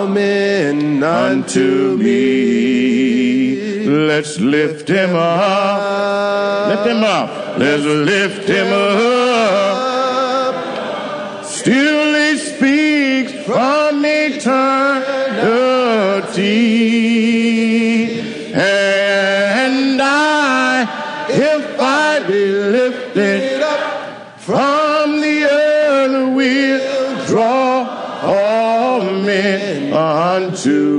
coming unto me. Let's lift him up. Lift him up. Let's lift him up. Still he speaks from eternity. And if I be lifted up from the earth, will draw all men unto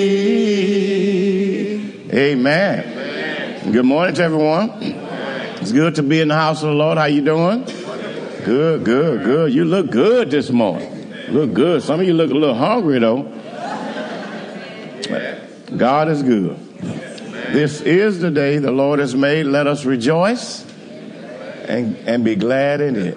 me. Amen. Good morning to everyone. It's good to be in the house of the Lord. How you doing? Good, good, good. You look good this morning. Look good. Some of you look a little hungry, though. God is good. This is the day the Lord has made. Let us rejoice and be glad in it.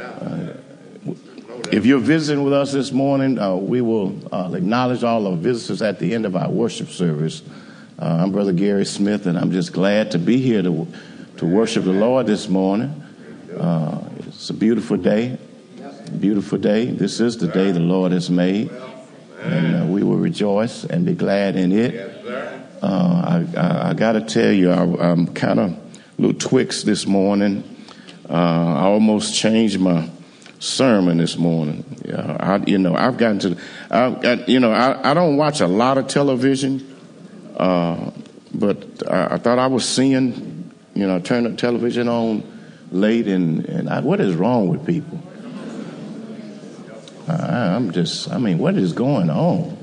If you're visiting with us this morning, we will acknowledge all the visitors at the end of our worship service. I'm Brother Gary Smith, and I'm just glad to be here to worship the Lord this morning. It's a beautiful day. Beautiful day. This is the day the Lord has made, and we will rejoice and be glad in it. I got to tell you, I'm kind of a little twixed this morning. I almost changed my sermon this morning. I don't watch a lot of television, but I thought I was seeing, I turned the television on late, and what is wrong with people? What is going on?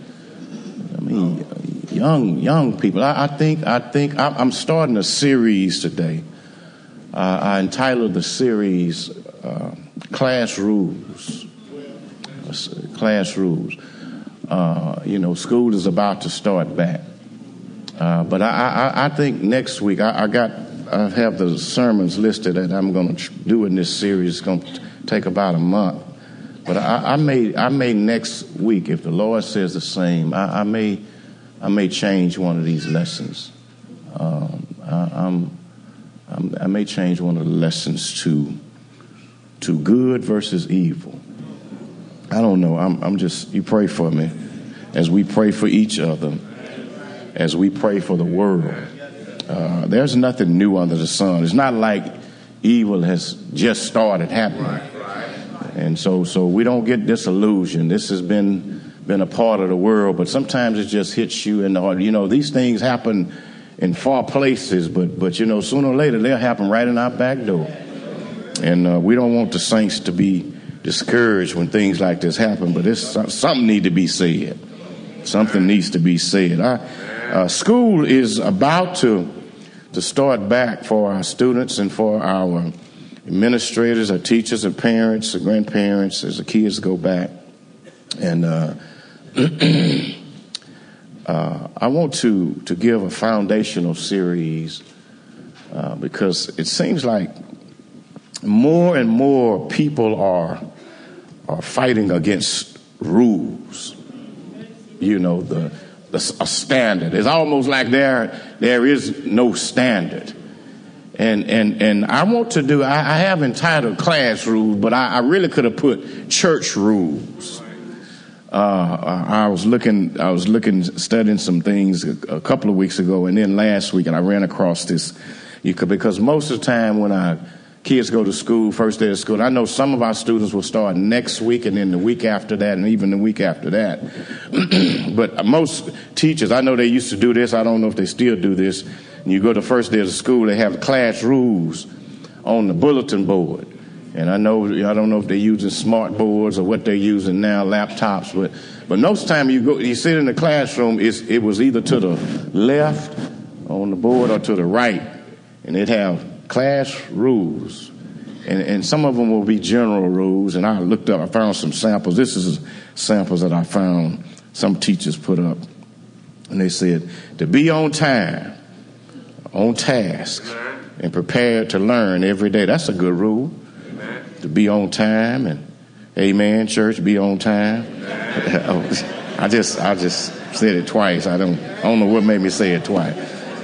Young people. I think I'm starting a series today. I entitled the series Class Rules. Class Rules. School is about to start back. But I think next week I have the sermons listed that I'm going to do in this series. It's going to take about a month. But I may next week, if the Lord says the same, I may change one of these lessons. I may change one of the lessons to good versus evil. I don't know. You pray for me as we pray for each other, as we pray for the world. There's nothing new under the sun. It's not like evil has just started happening. And so we don't get disillusioned. This has been a part of the world, but sometimes it just hits you in the heart. These things happen in far places, but sooner or later they'll happen right in our back door. And we don't want the saints to be discouraged when things like this happen, but something needs to be said. Something needs to be said. School is about to start back for our students and for our administrators, our teachers, and parents, and grandparents as the kids go back. And I want to give a foundational series because it seems like more and more people are fighting against rules. A standard. It's almost like there is no standard. And I want to do, I have entitled Class Rules, but I really could have put church rules. I was studying some things a couple of weeks ago, and then last week, and I ran across this. Because most of the time when our kids go to school, first day of school, I know some of our students will start next week, and then the week after that, and even the week after that. But most teachers, I know they used to do this. I don't know if they still do this. You go to the first day of school, they have class rules on the bulletin board. And I don't know if they're using smart boards or what they're using now, laptops. But most time you sit in the classroom, it was either to the left on the board or to the right, and it'd have class rules. And some of them will be general rules. And I found some samples. This is samples that I found some teachers put up. And they said, to be on time, on task, and prepared to learn every day. That's a good rule. Amen. To be on time, and amen, church, be on time. I just said it twice. I don't know what made me say it twice.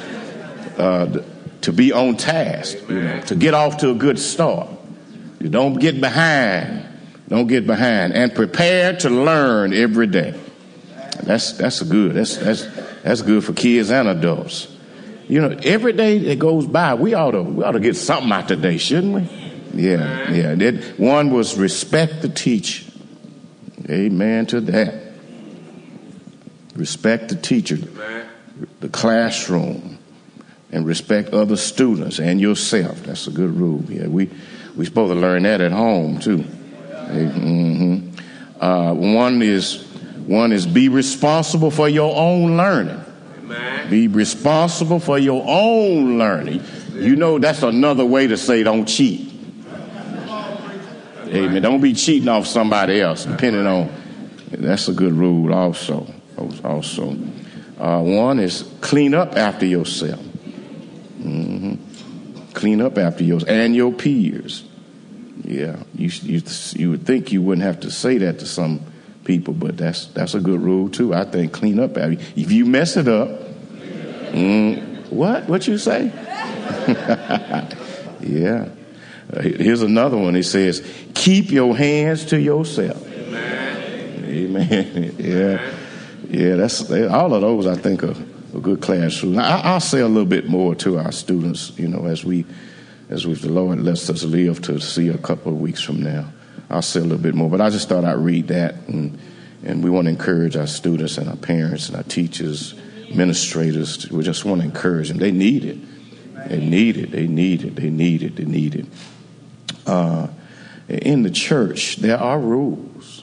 To be on task, to get off to a good start. You don't get behind, and prepare to learn every day. That's good. That's good for kids and adults. You know, every day that goes by, we ought to get something out today, shouldn't we? Yeah. One was respect the teacher. Amen to that. Respect the teacher, the classroom, and respect other students and yourself. That's a good rule. Yeah, we supposed to learn that at home too. Mm-hmm. One is be responsible for your own learning. Amen. Be responsible for your own learning. You know, that's another way to say don't cheat. Amen. Don't be cheating off somebody else, depending on. That's a good rule also. One is clean up after yourself. Mm-hmm. Clean up after yourself and your peers. Yeah, you would think you wouldn't have to say that to some people, but that's a good rule too. I think clean up after you. If you mess it up, what you say? Yeah. Here's another one. It says, keep your hands to yourself. Amen. Yeah. That's all of those. I think are a good classroom. I'll say a little bit more to our students. You know, as the Lord lets us live to see a couple of weeks from now, I'll say a little bit more. But I just thought I'd read that, and we want to encourage our students and our parents and our teachers, administrators. We just want to encourage them. They need it. They need it. In the church, there are rules.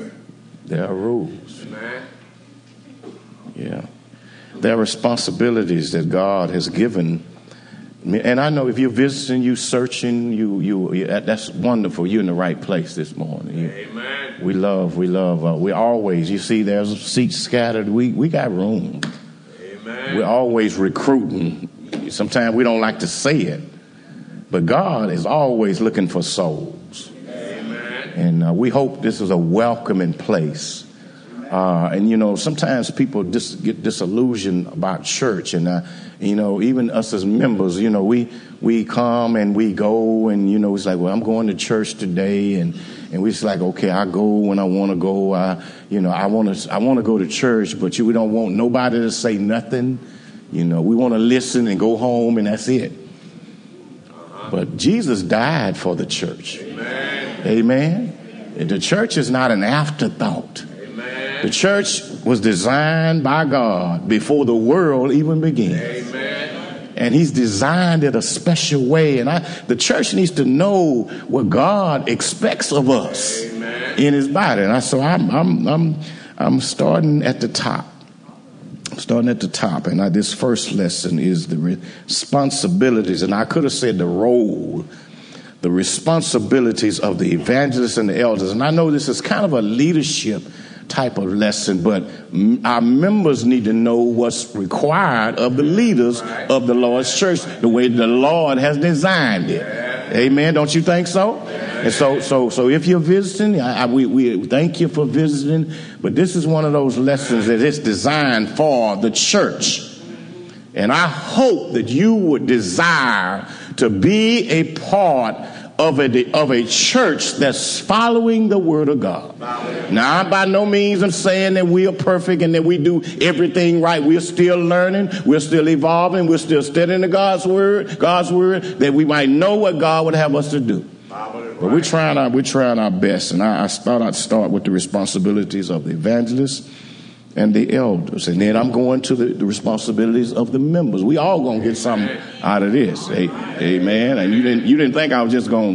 Yeah. There are responsibilities that God has given me. And I know if you're visiting, you searching, you that's wonderful. You're in the right place this morning. Amen. We love. We always, you see, there's seats scattered. We got room. Amen. We're always recruiting. Sometimes we don't like to say it, but God is always looking for souls. Amen. And we hope this is a welcoming place. And, you know, sometimes people get disillusioned about church. And, you know, even us as members, you know, we come and we go. And, you know, it's like, well, I'm going to church today. And we just like, OK, I go when I want to go. I want to go to church. But we don't want nobody to say nothing. You know, we want to listen and go home. And that's it. But Jesus died for the church. Amen. The church is not an afterthought. The church was designed by God before the world even began. Amen. And he's designed it a special way. And the church needs to know what God expects of us. Amen. In his body. And so I'm starting at the top. And this first lesson is the responsibilities. And I could have said the role, the responsibilities of the evangelists and the elders. And I know this is kind of a leadership type of lesson, but our members need to know what's required of the leaders of the Lord's church, the way the Lord has designed it. Amen. Don't you think so? And so if you're visiting, we thank you for visiting, but this is one of those lessons that it's designed for the church. And I hope that you would desire to be a part of a church that's following the word of God. Now, by no means I'm saying that we are perfect and that we do everything right. We're still learning. We're still evolving. We're still studying God's word, that we might know what God would have us to do. But we're trying our best. And I thought I'd start with the responsibilities of the evangelists and the elders. And then I'm going to the responsibilities of the members. We all going to get something out of this. Amen. And you didn't think I was just going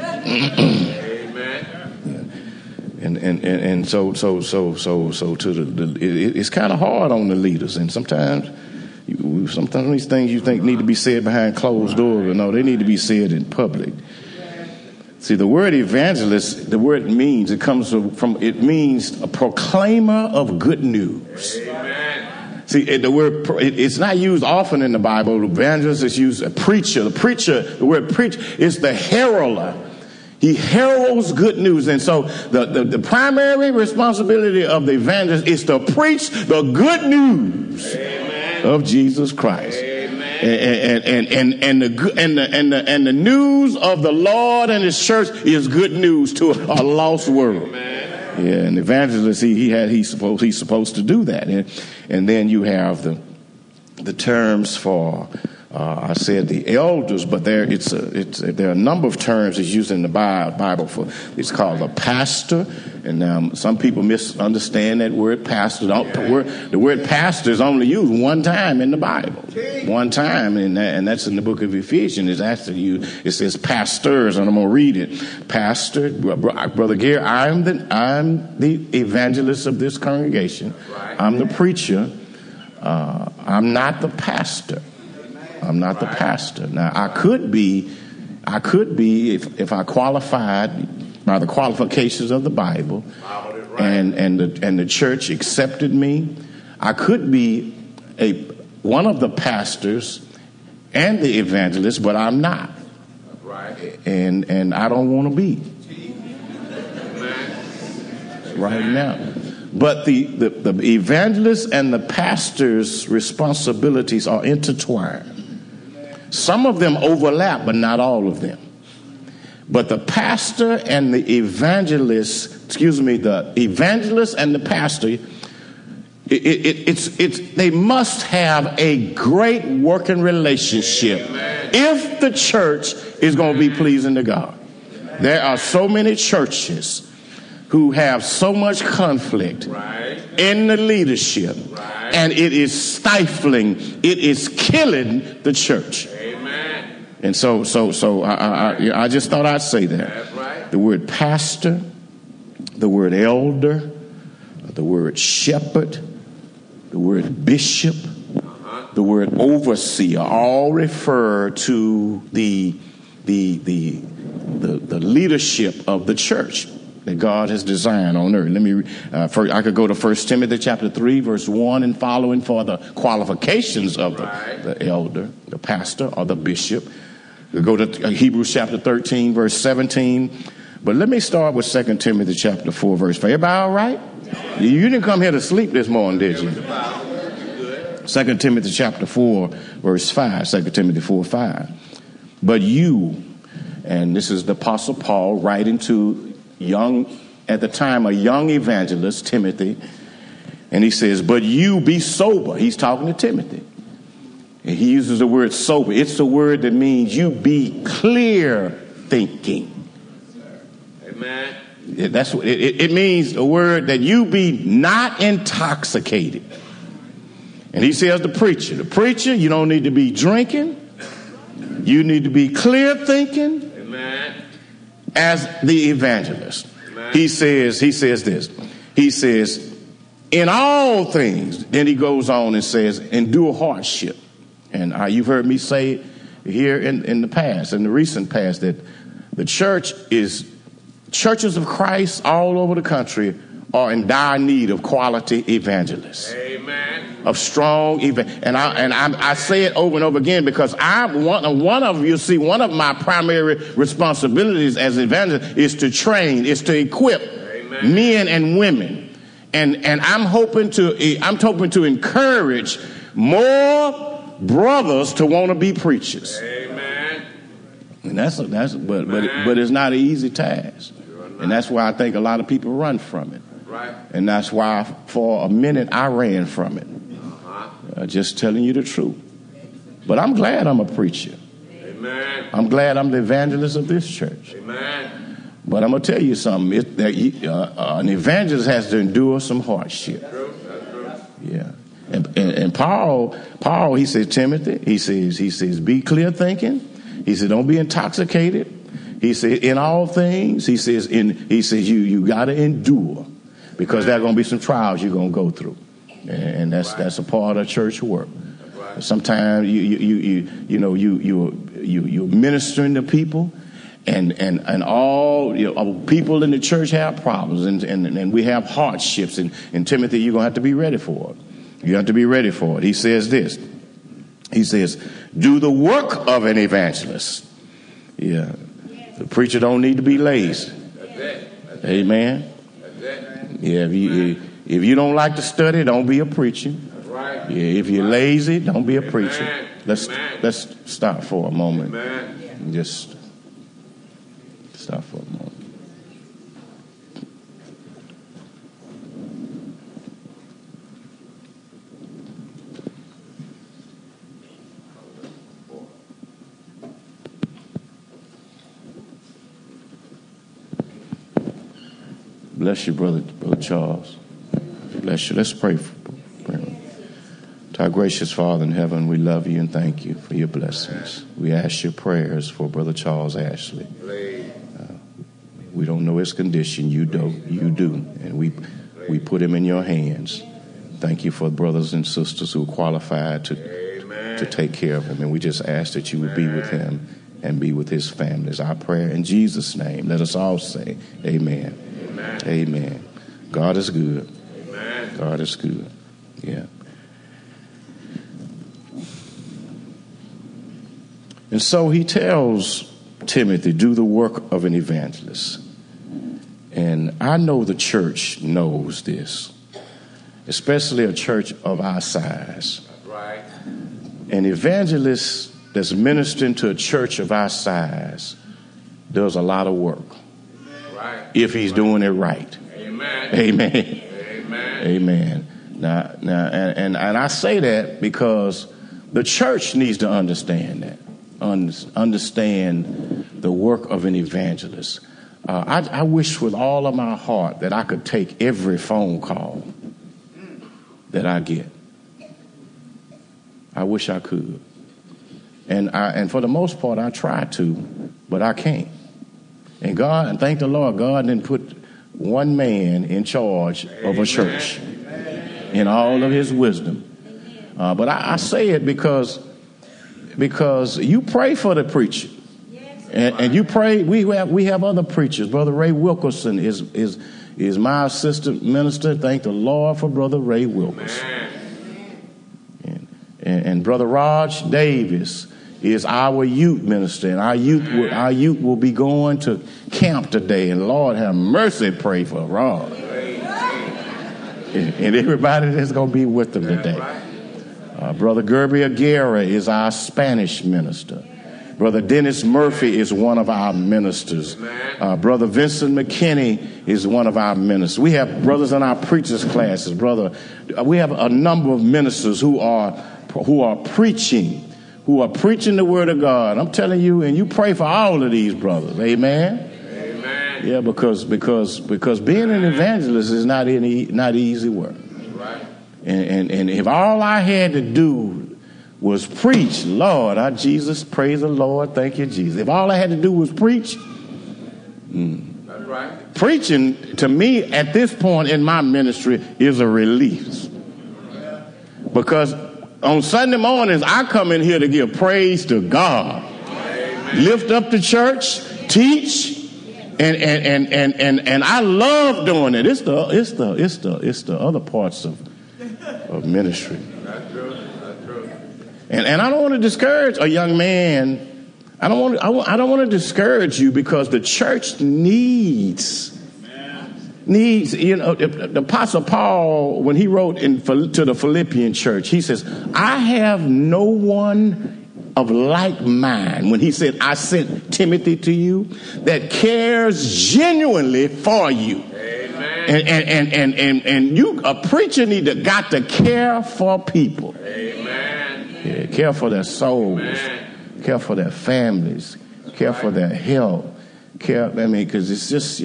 and so to it's kind of hard on the leaders. And sometimes these things you think need to be said behind closed doors, but no, they need to be said in public. See, the word evangelist, the word means it means a proclaimer of good news. Amen. See, the word, it's not used often in the Bible. Evangelist is used a preacher. The word preach is the heralder. He heralds good news. And so the primary responsibility of the evangelist is to preach the good news of Jesus Christ. And the news of the Lord and his church is good news to a lost world. Yeah, an evangelist, he's supposed to do that. And then you have the terms for, I said the elders, but there are a number of terms that's used in the Bible for. It's called a pastor, and some people misunderstand that word pastor. The word pastor is only used one time in the Bible, one time, and that's in the book of Ephesians. It says pastors, and I'm gonna read it. Pastor, Brother Gary, I'm the evangelist of this congregation. I'm the preacher. I'm not the pastor. I'm not the pastor. Now, I could be if I qualified by the qualifications of the Bible, and the church accepted me. I could be one of the pastors and the evangelist, but I'm not. And I don't want to be right now. But the evangelist and the pastor's responsibilities are intertwined. Some of them overlap, but not all of them. But the pastor and the evangelist and the pastor, they must have a great working relationship if the church is going to be pleasing to God. There are so many churches who have so much conflict in the leadership, and it is stifling, it is killing the church. And so I just thought I'd say that. The word pastor, the word elder, the word shepherd, the word bishop, the word overseer all refer to the leadership of the church that God has designed on earth. I could go to 1 Timothy chapter 3, verse 1 and following for the qualifications of the elder, the pastor, or the bishop. We go to Hebrews chapter 13, verse 17. But let me start with 2 Timothy chapter 4, verse 5. Everybody all right? You didn't come here to sleep this morning, did you? 2 Timothy chapter 4, verse 5. 2 Timothy 4, 5. But you, and this is the Apostle Paul writing to at the time, a young evangelist, Timothy. And he says, but you be sober. He's talking to Timothy. And he uses the word sober. It's the word that means you be clear thinking. Amen. That's what it means, a word that you be not intoxicated. And he says the preacher, you don't need to be drinking. You need to be clear thinking. Amen. As the evangelist. Amen. He says this. He says, in all things, then he goes on and says, endure hardship. And you've heard me say here in the past, in the recent past, that the churches of Christ all over the country are in dire need of quality evangelists. Amen. Of strong and I say it over and over again because one of my primary responsibilities as an evangelist is to train, is to equip men and women, and I'm hoping to encourage more brothers to want to be preachers. Amen. And but it's not an easy task. And that's why I think a lot of people run from it. Right. And that's why for a minute I ran from it. Just telling you the truth. But I'm glad I'm a preacher. Amen. I'm glad I'm the evangelist of this church. Amen. But I'm going to tell you something. An evangelist has to endure some hardship. That's true. Yeah. And Paul, he says, Timothy, he says, be clear thinking. He said, don't be intoxicated. He said, in all things, he says, you got to endure because there are going to be some trials you're going to go through. And that's a part of church work. Sometimes you're ministering to people and all people in the church have problems and we have hardships. And Timothy, you're going to have to be ready for it. You have to be ready for it. He says this. He says, do the work of an evangelist. Yeah. The preacher don't need to be lazy. Amen. Yeah. If you don't like to study, don't be a preacher. Yeah. If you're lazy, don't be a preacher. Let's stop for a moment. Just stop for a moment. Bless you, Brother Charles. Bless you. Let's pray. To our gracious Father in heaven, we love you and thank you for your blessings. We ask your prayers for Brother Charles Ashley. We don't know his condition. You do. And we put him in your hands. Thank you for brothers and sisters who are qualified to take care of him. And we just ask that you would be with him and be with his family. It's our prayer in Jesus' name. Let us all say amen. Amen. Amen. God is good. Amen. God is good. Yeah. And so he tells Timothy, do the work of an evangelist. And I know the church knows this, especially a church of our size. Right. An evangelist that's ministering to a church of our size does a lot of work. Right. If he's doing it right. Amen. Amen. Amen. Amen. Now, and I say that because the church needs to understand that. Understand the work of an evangelist. I wish with all of my heart that I could take every phone call that I get. I wish I could. And for the most part, I try to, but I can't. And thank the Lord, God didn't put one man in charge of a church in all of his wisdom. But I say it because you pray for the preacher. And you pray. We have other preachers. Brother Ray Wilkerson is my assistant minister. Thank the Lord for Brother Ray Wilkerson. And Brother Raj Davis is our youth minister, and our youth will be going to camp today. And Lord have mercy, pray for Raj and everybody that's going to be with them today. Brother Gerby Aguirre is our Spanish minister. Brother Dennis Murphy is one of our ministers. Brother Vincent McKinney is one of our ministers. We have brothers in our preachers' classes. We have a number of ministers who are preaching the word of God. I'm telling you, and you pray for all of these brothers. Amen. Amen. Yeah, because being an evangelist is not easy work. Right. And if all I had to do was preach, Lord, Jesus, praise the Lord, thank you, Jesus. If all I had to do was preach, that's right. Preaching to me at this point in my ministry is a relief. Because on Sunday mornings, I come in here to give praise to God. Amen. Lift up the church, teach, and I love doing it. It's the other parts of ministry. That's true. That's true. And I don't want to discourage a young man. I don't want to discourage you, because the church needs. The Apostle Paul, when he wrote to the Philippian church, he says, I have no one of like mind. When he said, I sent Timothy to you, that cares genuinely for you. Amen. And you, a preacher, got to care for people. Amen. Yeah, care for their souls. Amen. Care for their families. Care for their health. Because it's just,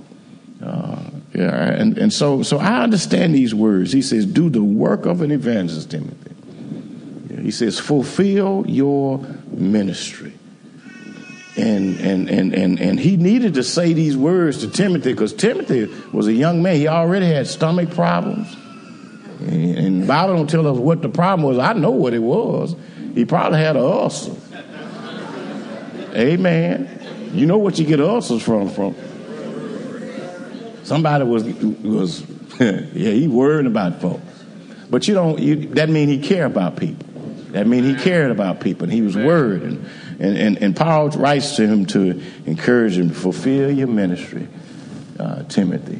and so I understand these words. He says, do the work of an evangelist, Timothy. He says, fulfill your ministry. And he needed to say these words to Timothy, because Timothy was a young man. He already had stomach problems. And the Bible don't tell us what the problem was. I know what it was. He probably had an ulcer. Amen. You know what you get ulcers from. Somebody was he worried about folks. But that mean he cared about people. That mean he cared about people, and he was worried. And Paul writes to him to encourage him to fulfill your ministry, Timothy.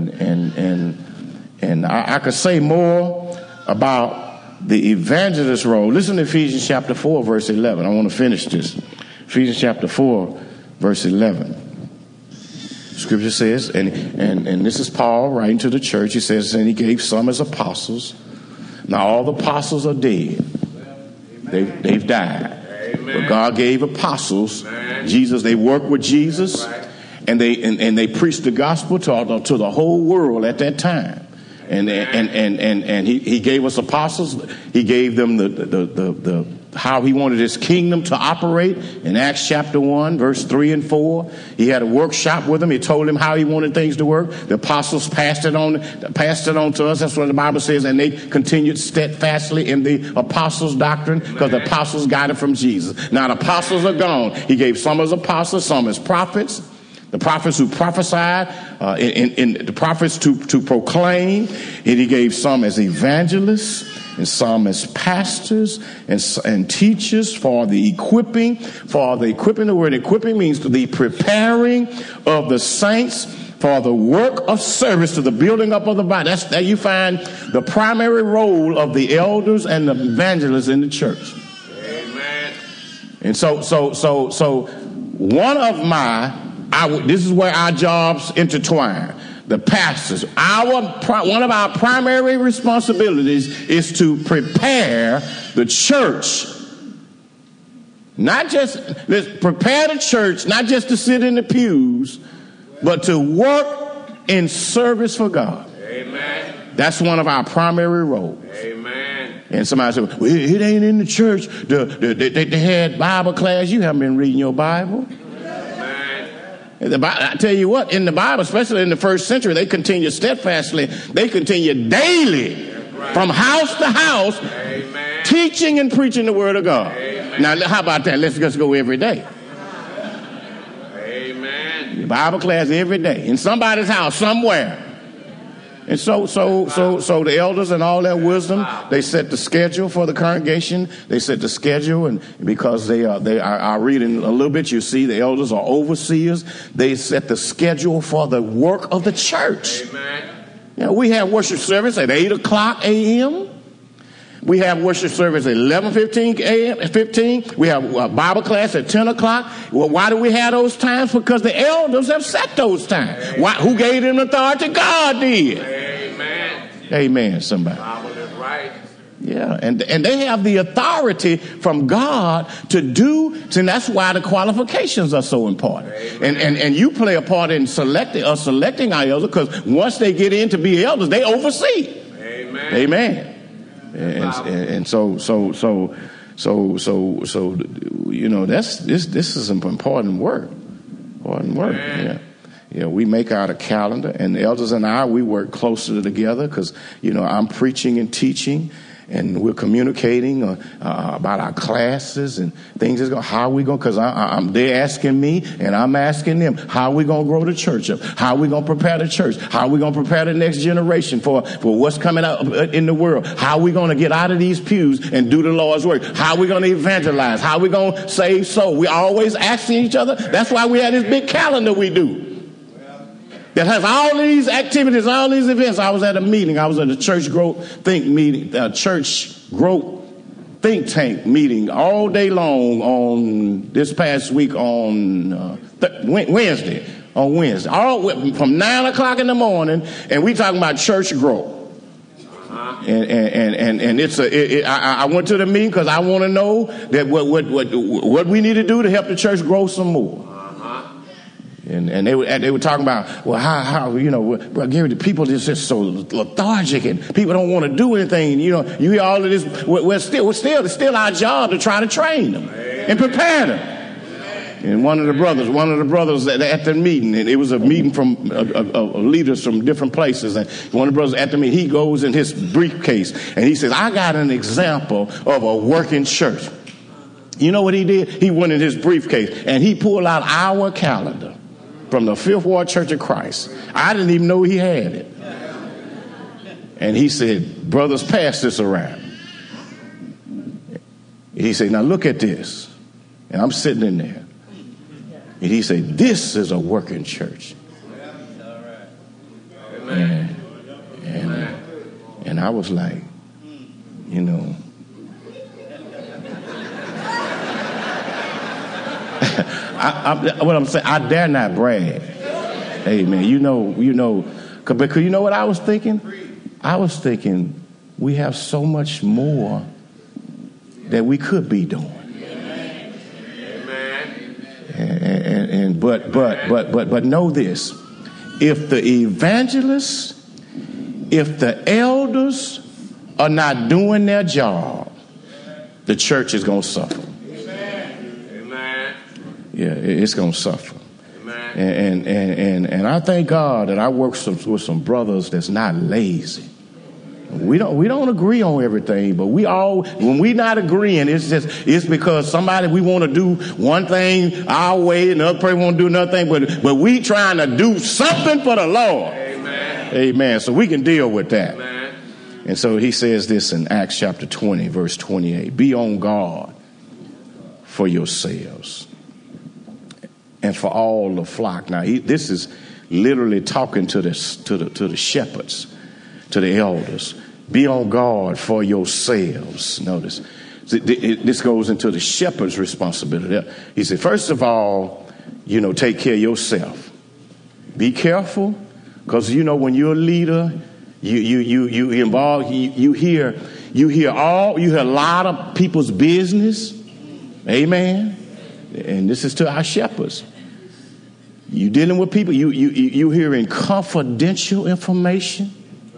And I could say more about the evangelist role. Listen to Ephesians chapter 4, verse 11. I want to finish this. Ephesians chapter 4, verse 11. Scripture says, and this is Paul writing to the church. He says, and he gave some as apostles. Now all the apostles are dead. They've died. Amen. But God gave apostles. Amen. They worked with Jesus. Right. and they preached the gospel to the whole world at that time. And he gave us apostles. He gave them the how he wanted his kingdom to operate in Acts chapter 1, verse 3 and 4. He had a workshop with them. He told them how he wanted things to work. The apostles passed it on to us. That's what the Bible says. And they continued steadfastly in the apostles' doctrine because the apostles got it from Jesus. Now the apostles are gone. He gave some as apostles, some as prophets. The prophets who prophesied, in the prophets to proclaim, and he gave some as evangelists, and some as pastors and teachers for the equipping. The word equipping means the preparing of the saints for the work of service to the building up of the body. That's there you find the primary role of the elders and the evangelists in the church. Amen. And so one of this is where our jobs intertwine. The pastors, one of our primary responsibilities is to prepare the church. Prepare the church, not just to sit in the pews, but to work in service for God. Amen. That's one of our primary roles. Amen. And somebody said, well, it ain't in the church. They had Bible class. You haven't been reading your Bible. I tell you what, in the Bible, especially in the first century, they continued steadfastly. They continued daily from house to house, Amen. Teaching and preaching the word of God. Amen. Now, how about that? Let's just go every day. Amen. The Bible class every day in somebody's house somewhere. And so the elders and all their wisdom, they set the schedule for the congregation. They set the schedule, and because they are reading a little bit, you see the elders are overseers. They set the schedule for the work of the church. Amen. You know, we have worship service at 8 o'clock a.m. We have worship service at 11:15 a.m. We have a Bible class at 10 o'clock. Well, why do we have those times? Because the elders have set those times. Why, who gave them authority? God did. Amen. Amen, somebody. Bible is right. Yeah, and they have the authority from God to do, and that's why the qualifications are so important. And you play a part in selecting our elders, because once they get in to be elders, they oversee. Amen. Amen. And so you know, this is some important work. Yeah, we make out a calendar, and the elders and I, we work closer together because, you know, I'm preaching and teaching, and we're communicating about our classes and things. How are we going? Because they're asking me, and I'm asking them, how are we going to grow the church up? How are we going to prepare the church? How are we going to prepare the next generation for what's coming out in the world? How are we going to get out of these pews and do the Lord's work? How are we going to evangelize? How are we going to save souls? We're always asking each other. That's why we have this big calendar we do that has all these activities, all these events. I was at a meeting. I was at a church growth think tank meeting all day long on this past week on Wednesday. All from 9 o'clock in the morning, and we talking about church growth. And I went to the meeting because I want to know that what we need to do to help the church grow some more. And they were talking about, well, how you know, well, Gary, the people just so lethargic and people don't want to do anything. You know, you hear all of this. It's still our job to try to train them and prepare them. And one of the brothers at the meeting, and it was a meeting from leaders from different places, and one of the brothers at the meeting, he goes in his briefcase and he says, I got an example of a working church. You know what he did? He went in his briefcase and he pulled out our calendar from the Fifth Ward Church of Christ. I didn't even know he had it. And he said, brothers, pass this around. He said, now look at this. And I'm sitting in there. And he said, this is a working church. And I was like, you know, what I'm saying, I dare not brag. Amen. You know, because you know what I was thinking? I was thinking we have so much more that we could be doing. But know this: if the evangelists, if the elders are not doing their job, the church is going to suffer. Amen. Yeah, it's going to suffer. Amen. And I thank God that I work with some brothers that's not lazy. We don't agree on everything, but when we not agreeing, it's because we want to do one thing our way and the other person want to do another thing, but we trying to do something for the Lord. Amen. Amen. So we can deal with that. Amen. And so he says this in Acts chapter 20, verse 28. Be on guard for yourselves and for all the flock. Now, this is literally talking to the shepherds, to the elders. Be on guard for yourselves. Notice, this goes into the shepherd's responsibility. He said, first of all, take care of yourself. Be careful, because when you're a leader, you involved. You hear a lot of people's business. Amen. And this is to our shepherds. You dealing with people. You hearing confidential information.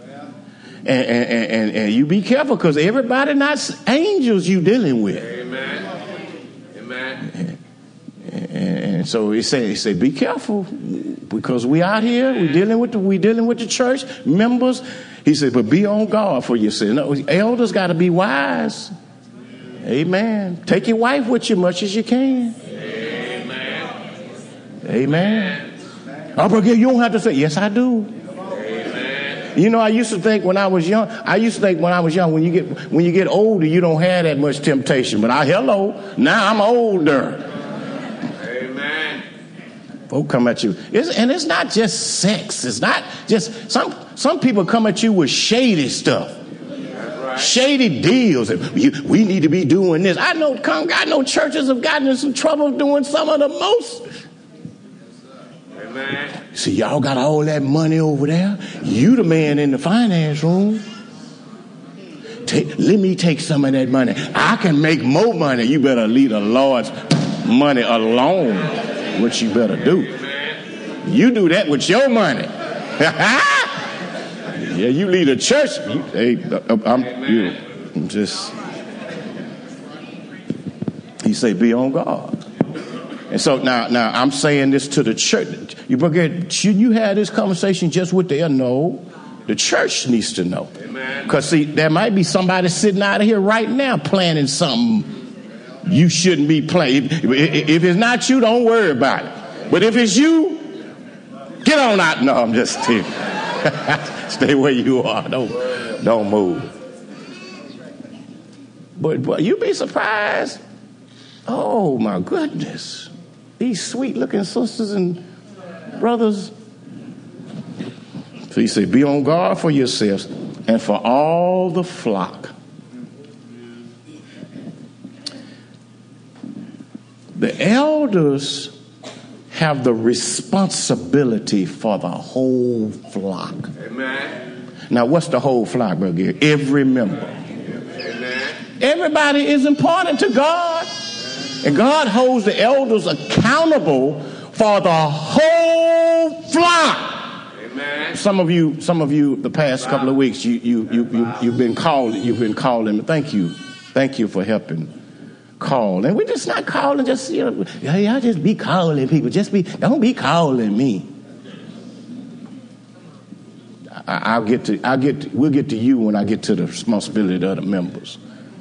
And you be careful, because everybody not angels you dealing with. Amen. Amen. And so he said, be careful, because we out here, we dealing with the church members. He said, but be on guard for yourself. No, elders got to be wise. Amen. Take your wife with you much as you can. Amen. Amen. Oh, but you don't have to say, yes, I do. I used to think when I was young, when you get older, you don't have that much temptation. But now I'm older. Amen. Folk come at you. It's not just sex. It's not just some people come at you with shady stuff. Right. Shady deals. We need to be doing this. I know churches have gotten in some trouble doing some of the most. Amen. See, y'all got all that money over there. You the man in the finance room. Let me take some of that money. I can make more money. You better leave the Lord's money alone. What you better do. You do that with your money. Yeah, you leave the church. He say, be on guard. And so now I'm saying this to the church. Should you have this conversation just with them? No, the church needs to know. Because see, there might be somebody sitting out of here right now planning something you shouldn't be planning. If it's not you, don't worry about it. But if it's you, get on out. No, I'm just kidding. Stay where you are. Don't move. But you'd be surprised. Oh my goodness. These sweet looking sisters and brothers. So he said, be on guard for yourselves and for all the flock. The elders have the responsibility for the whole flock. Amen. Now, what's the whole flock, brother? Every member. Amen. Everybody is important to God. And God holds the elders accountable for the whole flock. Amen. Some of you, the past couple of weeks, you've been calling. Thank you for helping call. And we're just not calling, y'all just be calling people. Don't be calling me. We'll get to you when I get to the responsibility of the other members.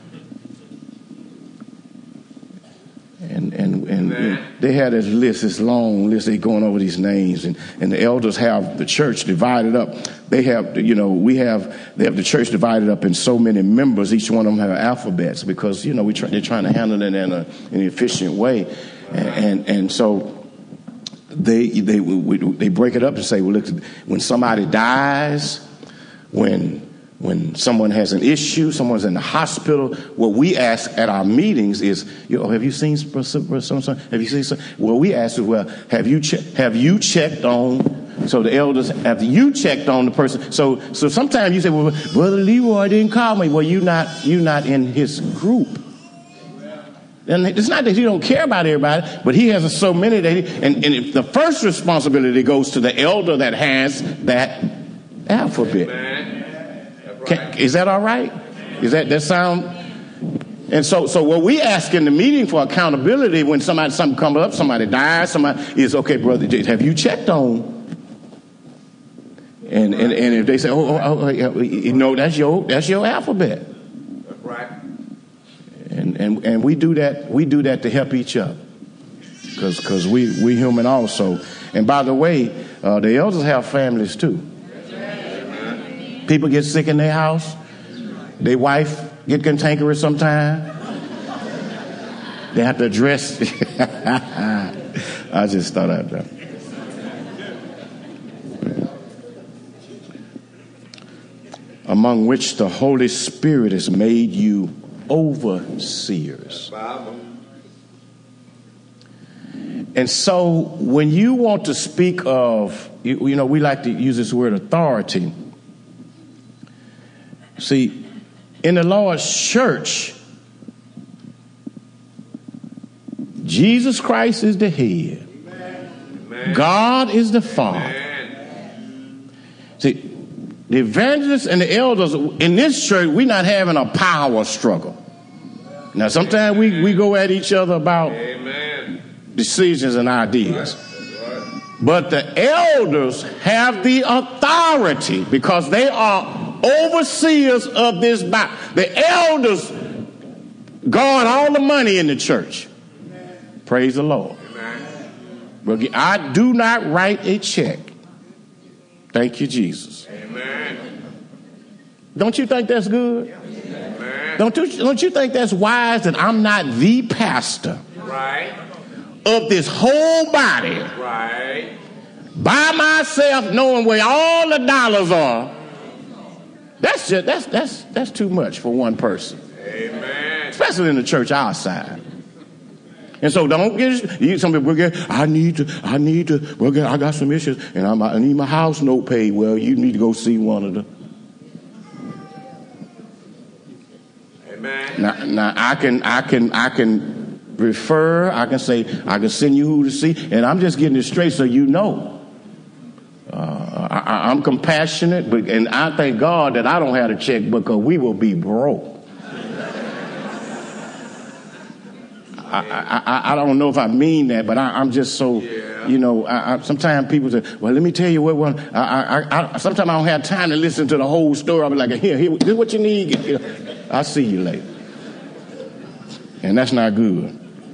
And they had this long list. They going over these names, and the elders have the church divided up. They have, they have the church divided up in so many members. Each one of them have alphabets because they're trying to handle it in an efficient way, and so they break it up to say, well, look, when somebody dies, when someone has an issue, someone's in the hospital, what we ask at our meetings is, have you seen some? Have you seen some? What we ask is, well, have you checked on? So the elders, have you checked on the person? So sometimes you say, well, Brother Leroy didn't call me. Well, you're not in his group. And it's not that he don't care about everybody, but he has so many that and if the first responsibility goes to the elder that has that alphabet. Is that all right? Is that sound? And so what we ask in the meeting for accountability when something comes up, somebody dies, somebody is, okay, brother, have you checked on? And if they say, that's your alphabet. That's right. And we do that to help each other, because we human also. And by the way, the elders have families too. People get sick in their house. Their wife get cantankerous sometimes. They have to address. I just thought I'd done. Among which the Holy Spirit has made you overseers. And so when you want to speak of, we like to use this word authority. See, in the Lord's church, Jesus Christ is the head. Amen. God is the Father. Amen. See, the evangelists and the elders in this church, we're not having a power struggle. Now, sometimes we go at each other about decisions and ideas. But the elders have the authority because they are overseers of this body. The elders guard all the money in the church. Amen. Praise the Lord. But I do not write a check. Thank you, Jesus. Amen. Don't you think that's good? Amen. Don't you think that's wise that I'm not the pastor of this whole body by myself, knowing where all the dollars are? That's too much for one person. Amen. Especially in the church outside. And so don't get some people get, I got some issues and I need my house note paid. Well, you need to go see one of them. Amen. Now I can refer, I can say, I can send you who to see, and I'm just getting it straight so you know. I'm compassionate, and I thank God that I don't have a check because we will be broke. I don't know if I mean that, but I'm just so, sometimes people say, well, let me tell you what one. Sometimes I don't have time to listen to the whole story. I'll be like, here, this is what you need. I'll see you later. And that's not good.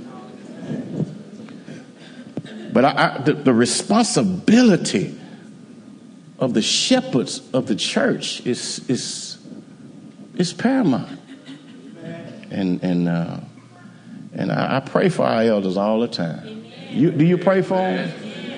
But the responsibility of the shepherds of the church is paramount. And I pray for our elders all the time. Do you pray for them?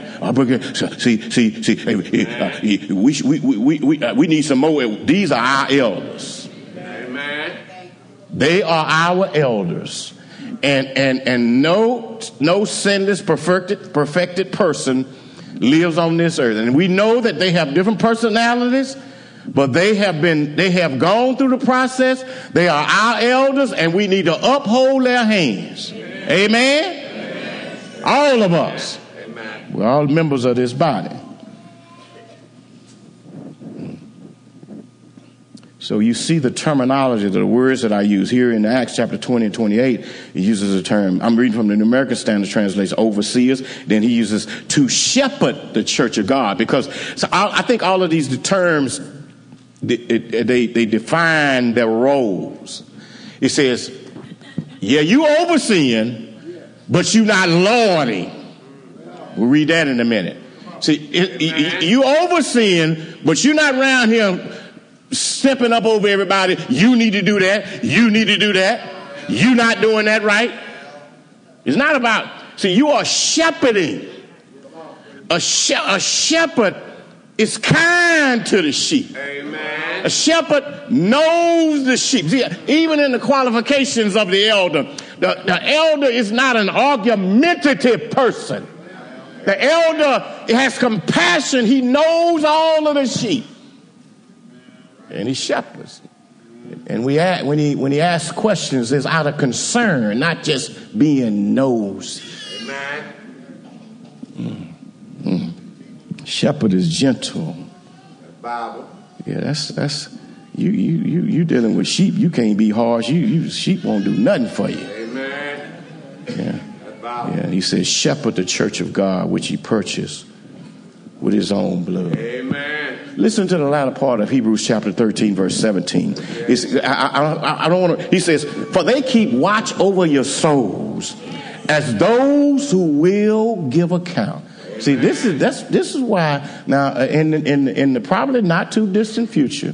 We need some more. These are our elders. Amen. They are our elders, and no sinless perfected person lives on this earth. And we know that they have different personalities, but they have gone through the process. They are our elders, and we need to uphold their hands. Amen. Amen. All of us. Amen. We're all members of this body. So you see the terminology, the words that I use here in Acts chapter 20 and 28. He uses the term, I'm reading from the New American Standard translation, overseers. Then he uses to shepherd the church of God, because I think all of these terms, they define their roles. It says, yeah, you overseeing, but you not lording. We'll read that in a minute. See, you overseeing, but you're not around here stepping up over everybody. You need to do that. You need to do that. You're not doing that right. It's not about, see, you are shepherding. A shepherd is kind to the sheep. Amen. A shepherd knows the sheep. See, even in the qualifications of the elder, the elder is not an argumentative person. The elder has compassion. He knows all of the sheep. And he shepherds. And when he asks questions, it's out of concern, not just being nosy. Amen. Shepherd is gentle. Bible. Yeah, that's you dealing with sheep. You can't be harsh. Sheep won't do nothing for you. Amen. Yeah. Bible. Yeah. He says, shepherd the church of God, which he purchased with his own blood. Amen. Listen to the latter part of Hebrews chapter 13, verse 17. I don't want to. He says, for they keep watch over your souls as those who will give account. See, this is why now in the probably not too distant future,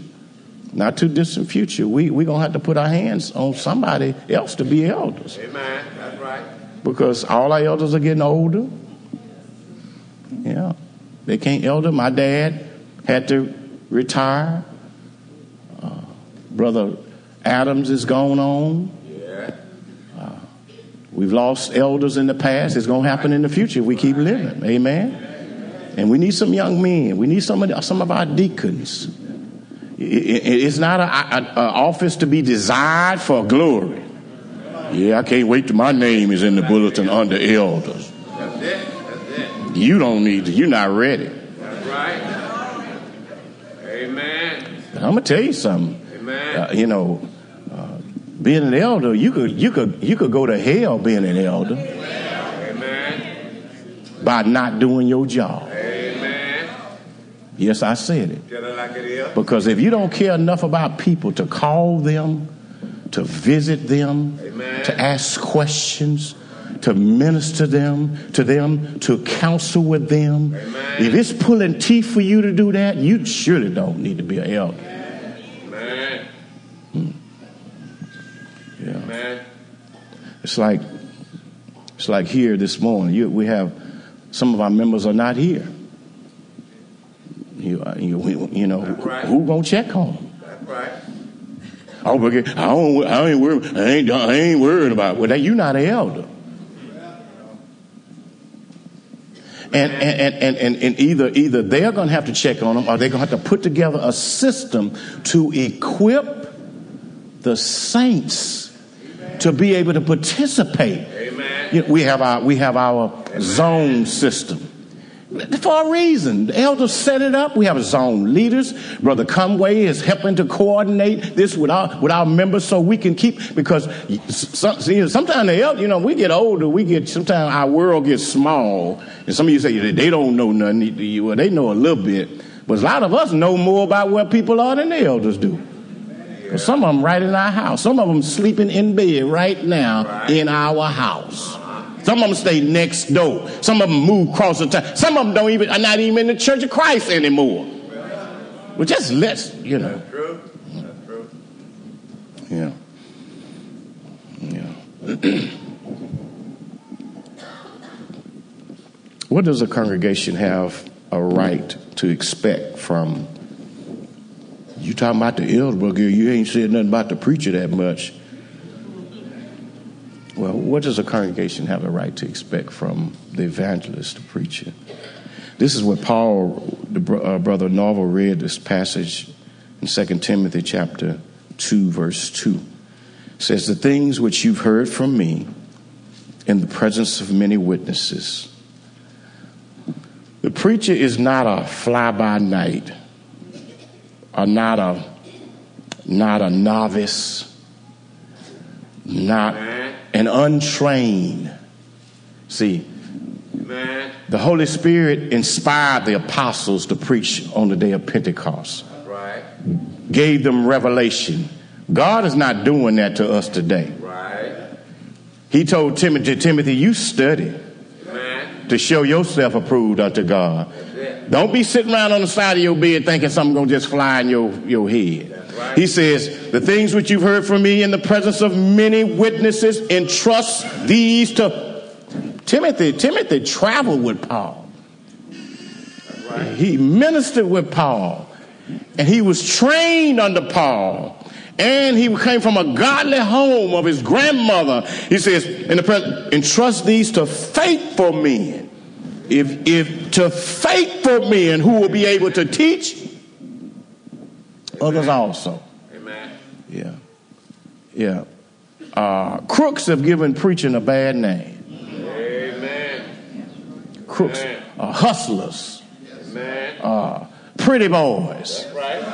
we're gonna have to put our hands on somebody else to be elders. Amen. That's right. Because all our elders are getting older. Yeah, they can't elder. My dad had to retire. Brother Adams is gone on. Yeah. We've lost elders in the past. It's going to happen in the future if we keep living. Amen. And we need some young men. We need some of our deacons. It's not an office to be desired for glory. Yeah, I can't wait till my name is in the bulletin under elders. That's it. You don't need to. You're not ready. That's right. Amen. I'm gonna tell you something. Amen. Being an elder, you could go to hell being an elder. Amen. By not doing your job. Amen. Yes, I said it. Tell it like it is. Because if you don't care enough about people to call them, to visit them, Amen. to ask questions, to minister to them, to counsel with them. Amen. If it's pulling teeth for you to do that, you surely don't need to be an elder. Amen. Yeah. Amen. It's like here this morning. We have some of our members are not here. Right. Who gonna check on them? That's right. Oh, but I ain't worried about it. Well, you're not an elder. And either they're going to have to check on them, or they're going to have to put together a system to equip the saints to be able to participate. Amen. We have our zone system. For a reason. The elders set it up. We have zone leaders. Brother Conway is helping to coordinate this with our members so we can keep, because sometimes the elder, we get older, sometimes our world gets small. And some of you say they don't know nothing. Well, they know a little bit. But a lot of us know more about where people are than the elders do. Yeah. Some of them right in our house. Some of them sleeping in bed right now in our house. Some of them stay next door. Some of them move across the town. Some of them are not even in the Church of Christ anymore. Well, just let's. That's true. That's true. Yeah. What does a congregation have a right to expect from? You talking about the elder, but you ain't said nothing about the preacher that much. Well, what does a congregation have a right to expect from the evangelist, the preacher? This is what Paul, Brother Norval, read this passage in 2 Timothy chapter 2, verse 2. It says, the things which you've heard from me in the presence of many witnesses. The preacher is not a fly-by-night, or not a novice, not an untrained. See, the Holy Spirit inspired the apostles to preach on the day of Pentecost. Right. Gave them revelation. God is not doing that to us today. Right. He told Timothy, you study to show yourself approved unto God. Don't be sitting around on the side of your bed thinking something's going to just fly in your head. Right. He says, the things which you've heard from me in the presence of many witnesses, entrust these to Timothy. Timothy traveled with Paul. Right. He ministered with Paul. And he was trained under Paul. And he came from a godly home of his grandmother. He says, in the present, entrust these to faithful men. If to faithful men who will be able to teach others also. Amen. Yeah. Crooks have given preaching a bad name. Amen. Crooks, hustlers, Amen. pretty boys. Right.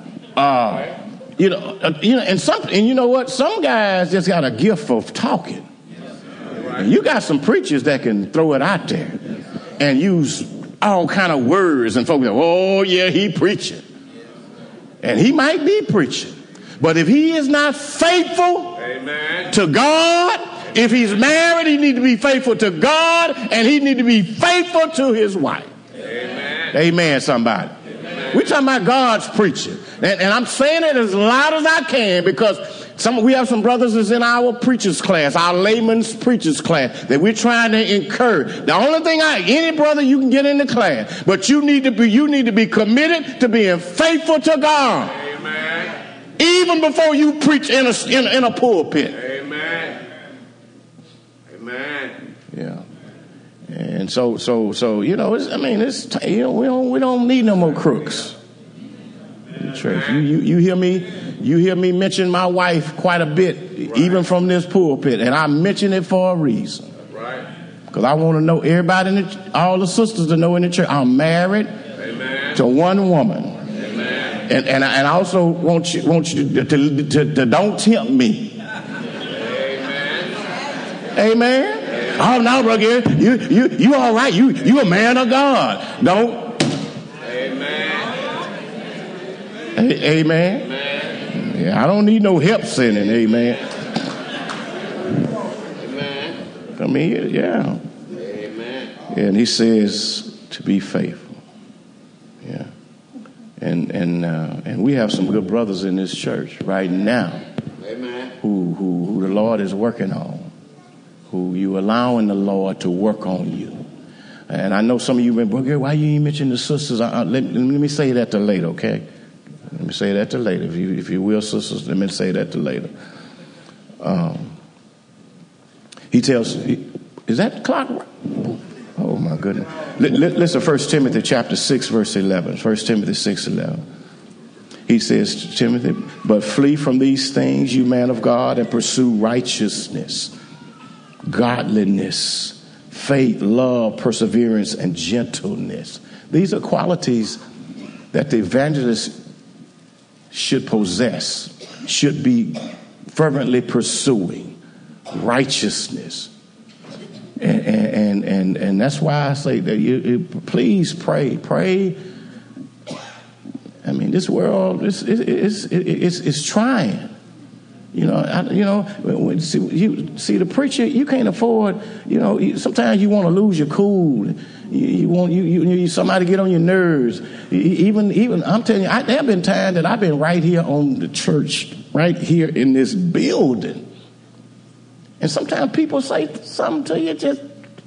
And you know what? Some guys just got a gift for talking. And you got some preachers that can throw it out there and use all kind of words, and folks go, oh yeah, he preaching. And he might be preaching. But if he is not faithful Amen. to God, if he's married, he need to be faithful to God, and he need to be faithful to his wife. Amen. Amen, somebody. Amen. We're talking about God's preaching. And I'm saying it as loud as I can because we have some brothers that's in our preachers class, our layman's preachers class, that we're trying to encourage. The only thing any brother you can get in the class, but you need to be committed to being faithful to God. Amen. Even before you preach in a pulpit. Amen. Amen. Yeah. And so we don't need no more crooks in the church. You hear me mention my wife quite a bit, right, even from this pulpit, and I mention it for a reason. Right. Because I want to know everybody, all the sisters to know in the church, I'm married, amen, to one woman. Amen. And I also want you to don't tempt me. Amen. Amen. Oh no, brother, you all right? You a man of God? Don't. Amen. Amen. Amen. Yeah, I don't need no help sinning. Amen. Amen. I mean, yeah. Amen. And he says to be faithful. Yeah. And we have some good brothers in this church right now. Amen. Who the Lord is working on. Who you allowing the Lord to work on you. And I know some of you been, well, why you ain't mention the sisters? Let me say that to later, okay? Let me say that to later. If you will, sisters, let me say that to later. He tells, is that the clock? Oh, my goodness. Listen, 1 Timothy chapter 6, verse 11. 1 Timothy 6, 11. He says to Timothy, but flee from these things, you man of God, and pursue righteousness, godliness, faith, love, perseverance, and gentleness. These are qualities that the evangelist should possess, should be fervently pursuing. Righteousness. And that's why I say that please pray. I mean, this world is trying. See the preacher, you can't afford, sometimes you want to lose your cool. You want somebody to get on your nerves. Even I'm telling you, there have been times that I've been right here on the church, right here in this building. And sometimes people say something to you just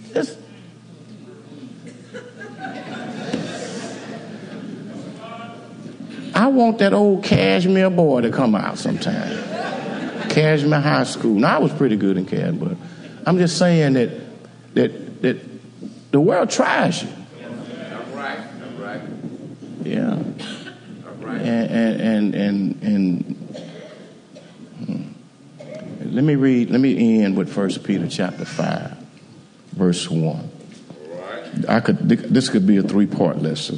I want that old Cashmere boy to come out sometime. Cashmere High School. Now, I was pretty good in Cash, but I'm just saying that the world tries you. That's right. Yeah. That's right. And let me end with 1 Peter chapter 5, verse 1. Right. This could be a 3-part lesson.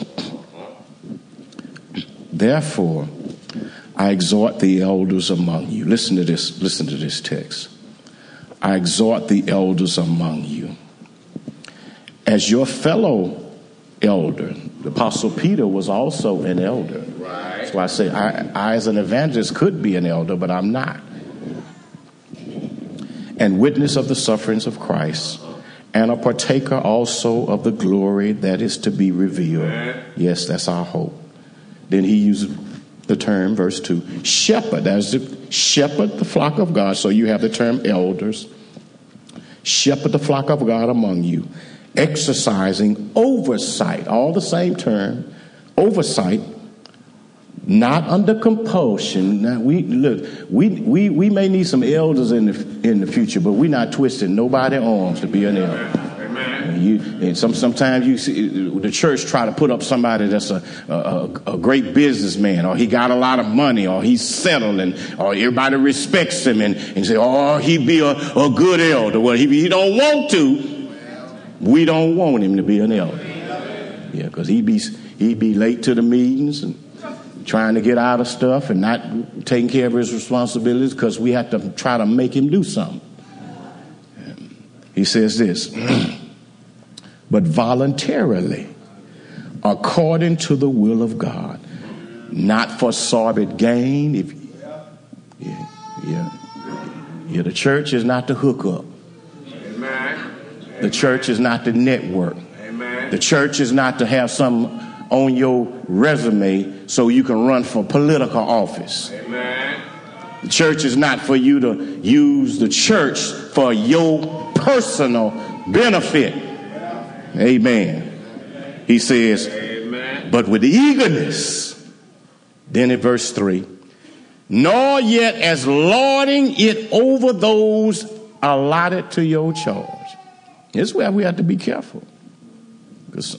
Therefore, I exhort the elders among you. Listen to this text. I exhort the elders among you. As your fellow elder, the Apostle Peter was also an elder. Right. That's why I say I as an evangelist could be an elder, but I'm not. And witness of the sufferings of Christ, and a partaker also of the glory that is to be revealed. Amen. Yes, that's our hope. Then he uses the term, verse 2, shepherd. That's the shepherd the flock of God. So you have the term elders. Shepherd the flock of God among you, exercising oversight. All the same term, oversight, not under compulsion. Now we may need some elders in the future, but we're not twisting nobody's arms to be an elder. Amen. And sometimes you see the church try to put up somebody that's a great businessman, or he got a lot of money, or he's settled, or everybody respects him, and say, oh, he'd be a good elder. Well, he don't want to. We don't want him to be an elder. Yeah, because he'd be late to the meetings and trying to get out of stuff and not taking care of his responsibilities because we have to try to make him do something. He says this, but voluntarily, according to the will of God, not for sordid gain. The church is not the hookup. Amen. The church is not the network. Amen. The church is not to have some on your resume so you can run for political office. Amen. The church is not for you to use the church for your personal benefit. Amen. He says, amen. But with eagerness, then in verse 3, nor yet as lording it over those allotted to your charge. This is where we have to be careful. Because,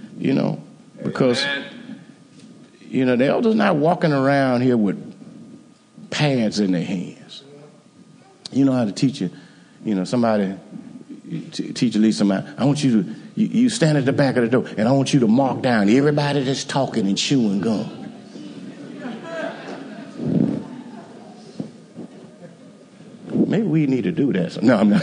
the elders not walking around here with pads in their hands. You know how to teach you, somebody, teacher leads somebody. I want you to, you stand at the back of the door, and I want you to mark down everybody that's talking and chewing gum. Maybe we need to do that. No, I'm not.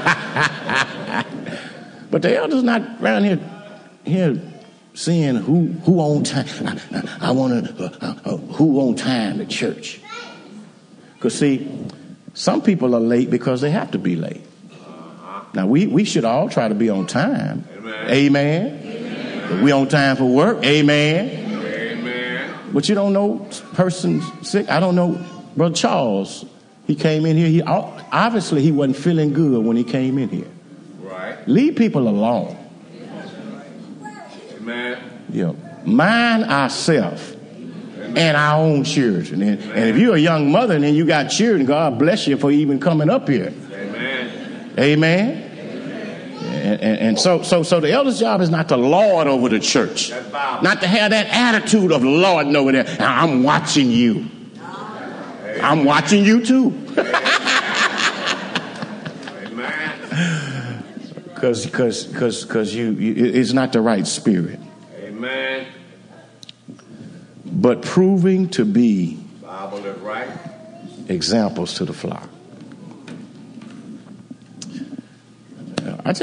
But the elders not around here seeing who on time. I want to who on time at church. Because see, some people are late because they have to be late. Now we should all try to be on time. Amen. Amen. We on time for work. Amen. Amen. But you don't know person's sick. I don't know, Brother Charles. He came in here. Obviously he wasn't feeling good when he came in here. Right. Leave people alone. Amen. Yeah. Mind ourselves and our own children. And if you're a young mother and then you got children, God bless you for even coming up here. Amen. Amen. And so the elder's job is not to lord over the church, not to have that attitude of lording over there. I'm watching you. I'm watching you too. Because it's not the right spirit. Amen. But proving to be Bible is right. Examples to the flock. I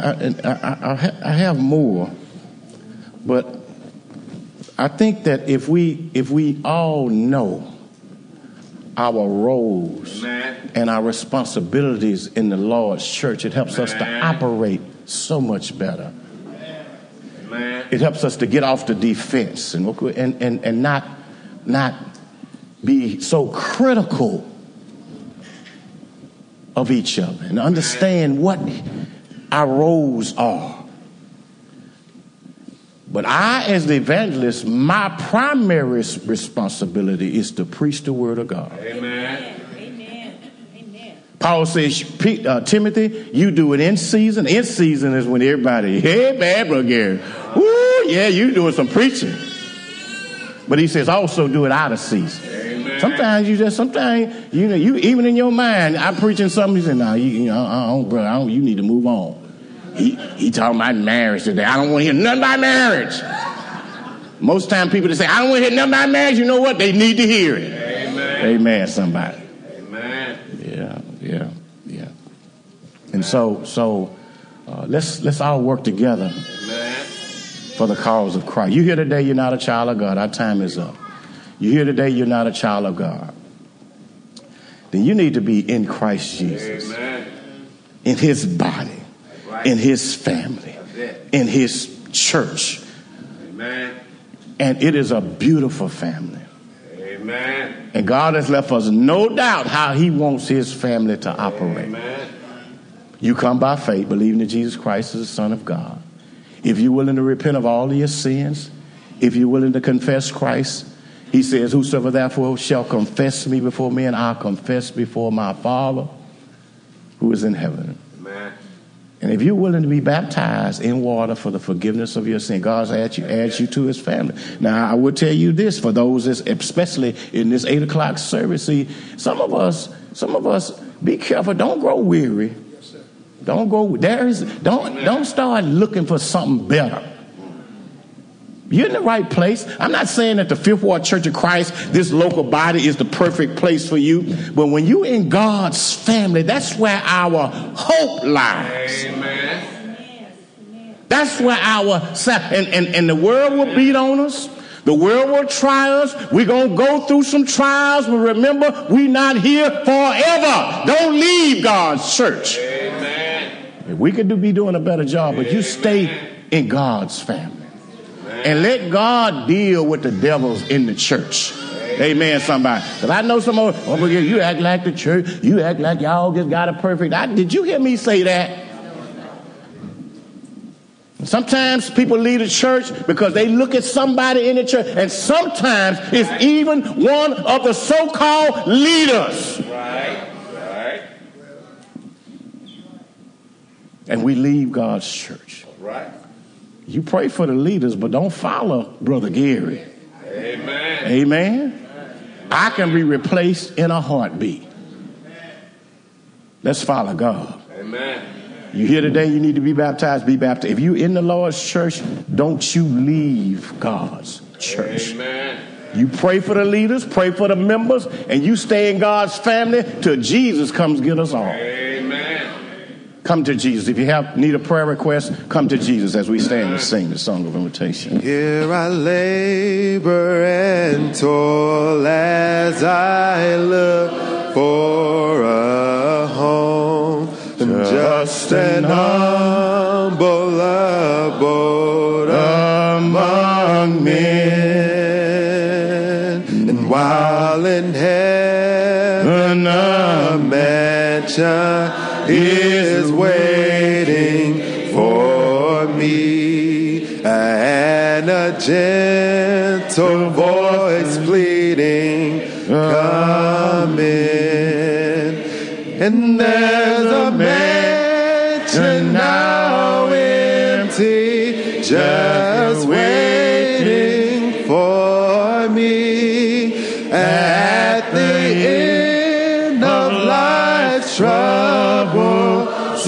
have more, but I think that if we all know our roles and our responsibilities in the Lord's church, it helps us to operate so much better. It helps us to get off the defense and not be so critical of each other and understand what our roles are. But I, as the evangelist, my primary responsibility is to preach the word of God. Amen. Amen. Paul says, Timothy, you do it in season. In season is when everybody, hey, man, Brother Gary. Woo, yeah, you doing some preaching. But he says, also do it out of season. Amen. Sometimes you even in your mind, I'm preaching something. You say, no, brother, you need to move on. He talking about marriage today. I don't want to hear nothing about marriage. Most time people that say, I don't want to hear nothing about marriage, you know what? They need to hear it. Amen. Amen, somebody. Amen. Yeah. And so let's all work together. Amen. For the cause of Christ. You here today, you're not a child of God. Our time is up. You here today, you're not a child of God. Then you need to be in Christ Jesus. Amen. In his body. Right. In his family. In his church. Amen. And it is a beautiful family. Amen. And God has left us no doubt how he wants his family to operate. Amen. You come by faith, believing that Jesus Christ is the Son of God. If you're willing to repent of all of your sins, if you're willing to confess Christ, he says, whosoever therefore shall confess me before men, I'll confess before my Father who is in heaven. Amen. And if you're willing to be baptized in water for the forgiveness of your sin, God adds you to his family. Now, I would tell you this, for those, especially in this 8 o'clock service, see, some of us, be careful. Don't grow weary. Don't start looking for something better. You're in the right place. I'm not saying that the Fifth Ward Church of Christ, this local body, is the perfect place for you. But when you're in God's family, that's where our hope lies. Amen. That's where and the world will beat on us. The world will try us. We're going to go through some trials. But remember, we're not here forever. Don't leave God's church. Amen. We could be doing a better job, but you stay in God's family. And let God deal with the devils in the church. Amen, somebody. Because I know some more, you act like the church. You act like y'all just got it perfect. Did you hear me say that? Sometimes people leave the church because they look at somebody in the church. And sometimes it's even one of the so-called leaders. Right. And we leave God's church. Right. You pray for the leaders, but don't follow Brother Gary. Amen. Amen. I can be replaced in a heartbeat. Let's follow God. Amen. You here today, you need to be baptized, be baptized. If you're in the Lord's church, don't you leave God's church. Amen. You pray for the leaders, pray for the members, and you stay in God's family till Jesus comes get us all. Amen. Come to Jesus. If you need a prayer request, come to Jesus as we stand and sing the song of invitation. Here I labor and toil as I look for a home, just an humble abode among men. And while in heaven a mansion is waiting for me, and a gentle voice pleading, come in. And there's a mansion now empty, just waiting for me, at the end of life's trouble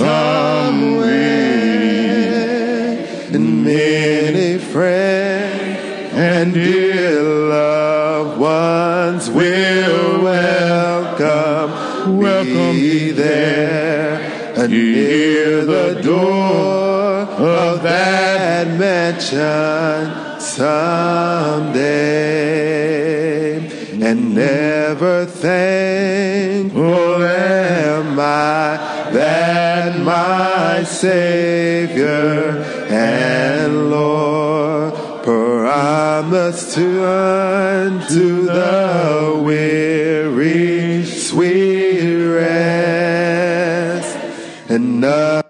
somewhere. And many friends and dear loved ones will welcome me there, and near the door of that mansion someday. And never thankful am I that my Savior and Lord promised unto the weary sweet rest, and